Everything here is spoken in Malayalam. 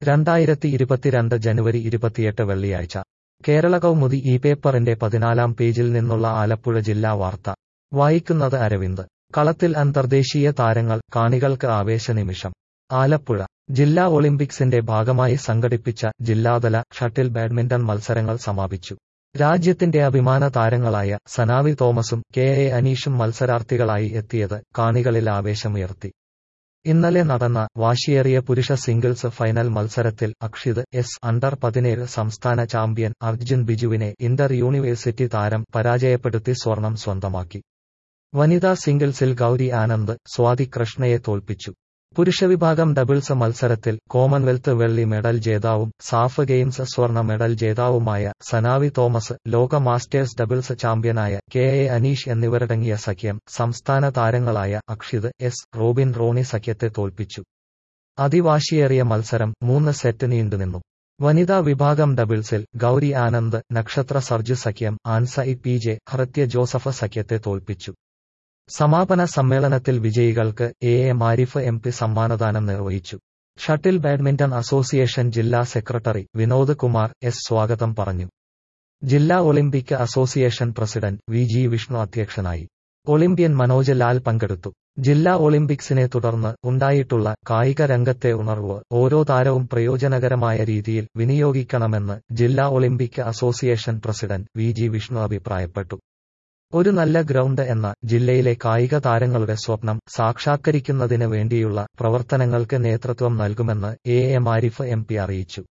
2022 ജനുവരി 28 വെള്ളിയാഴ്ച കേരള കൗമുദി ഈ പേപ്പറിന്റെ 14-ാം പേജിൽ നിന്നുള്ള ആലപ്പുഴ ജില്ലാ വാർത്ത വായിക്കുന്നത് അരവിന്ദ്. കളത്തിൽ അന്തർദേശീയ താരങ്ങൾ, കാണികൾക്ക് ആവേശനിമിഷം. ആലപ്പുഴ ജില്ലാ ഒളിമ്പിക്സിന്റെ ഭാഗമായി സംഘടിപ്പിച്ച ജില്ലാതല ഷട്ടിൽ ബാഡ്മിന്റൺ മത്സരങ്ങൾ സമാപിച്ചു. രാജ്യത്തിന്റെ അഭിമാന താരങ്ങളായ സനാവി തോമസും കെ.എ. അനീഷും മത്സരാർത്ഥികളായി എത്തിയത് കാണികളിൽ ആവേശമുയർത്തി. ഇന്നലെ നടന്ന വാശിയേറിയ പുരുഷ സിംഗിൾസ് ഫൈനൽ മത്സരത്തിൽ അക്ഷിത് എസ് അണ്ടർ-17 സംസ്ഥാന ചാമ്പ്യൻ അർജുൻ ബിജുവിനെ ഇന്റർ യൂണിവേഴ്സിറ്റി താരം പരാജയപ്പെടുത്തി സ്വർണം സ്വന്തമാക്കി. വനിതാ സിംഗിൾസിൽ ഗൗരി ആനന്ദ് സ്വാതി കൃഷ്ണയെ തോൽപ്പിച്ചു. പുരുഷവിഭാഗം ഡബിൾസ് മത്സരത്തിൽ കോമൺവെൽത്ത് വെള്ളി മെഡൽ ജേതാവും സാഫ് ഗെയിംസ് സ്വർണ്ണ മെഡൽ ജേതാവുമായ സനാവി തോമസ്, ലോക മാസ്റ്റേഴ്സ് ഡബിൾസ് ചാമ്പ്യനായ കെ.എ. അനീഷ് എന്നിവരടങ്ങിയ സഖ്യം സംസ്ഥാന താരങ്ങളായ അക്ഷിത് എസ്, റോബിൻ റോണി സഖ്യത്തെ തോൽപ്പിച്ചു. അതിവാശിയേറിയ മത്സരം 3 സെറ്റ് നീണ്ടുനിന്നു. വനിതാ വിഭാഗം ഡബിൾസിൽ ഗൗരി ആനന്ദ്, നക്ഷത്ര സർജു സഖ്യം ആൻസൈ പി.ജെ. ഹൃത്യ ജോസഫ് സഖ്യത്തെ തോൽപ്പിച്ചു. സമാപന സമ്മേളനത്തിൽ വിജയികൾക്ക് എ മാരിഫ് എം.പി. സമ്മാനദാനം നിർവഹിച്ചു. ഷട്ടിൽ ബാഡ്മിന്റൺ അസോസിയേഷൻ ജില്ലാ സെക്രട്ടറി വിനോദ് കുമാർ എസ് സ്വാഗതം പറഞ്ഞു. ജില്ലാ Olympic association president V G. Vishnu അധ്യക്ഷനായി. ഒളിമ്പ്യൻ മനോജ് ലാൽ പങ്കെടുത്തു. ജില്ലാ ഒളിമ്പിക്സിനെ തുടർന്ന് ഉണ്ടായിട്ടുള്ള കായിക രംഗത്തെ ഉണർവ് ഓരോ താരവും പ്രയോജനകരമായ രീതിയിൽ വിനിയോഗിക്കണമെന്ന് ജില്ലാ Olympic association president V G. Vishnu അഭിപ്രായപ്പെട്ടു. ഒരു നല്ല ഗ്രൗണ്ട് എന്ന ജില്ലയിലെ കായിക താരങ്ങളുടെ സ്വപ്നം സാക്ഷാത്കരിക്കുന്നതിന് വേണ്ടിയുള്ള പ്രവർത്തനങ്ങൾക്ക് നേതൃത്വം നൽകുമെന്ന് എ മാരിഫ് എം.പി. അറിയിച്ചു.